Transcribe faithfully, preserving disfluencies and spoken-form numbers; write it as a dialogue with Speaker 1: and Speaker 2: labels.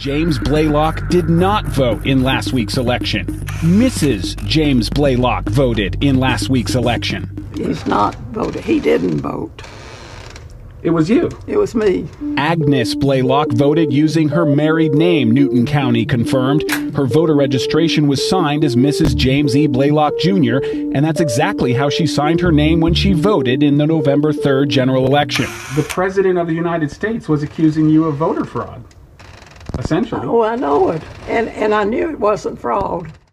Speaker 1: James Blaylock did not vote in last week's election. Missus James Blaylock voted in last week's election.
Speaker 2: He's not voted. He didn't vote.
Speaker 3: It was you.
Speaker 2: It was me.
Speaker 1: Agnes Blaylock voted using her married name, Newton County confirmed. Her voter registration was signed as Missus James E. Blaylock Junior, and that's exactly how she signed her name when she voted in the November third general election.
Speaker 3: The President of the United States was accusing you of voter fraud, essentially.
Speaker 2: Oh, I know it. And, and I knew it wasn't fraud.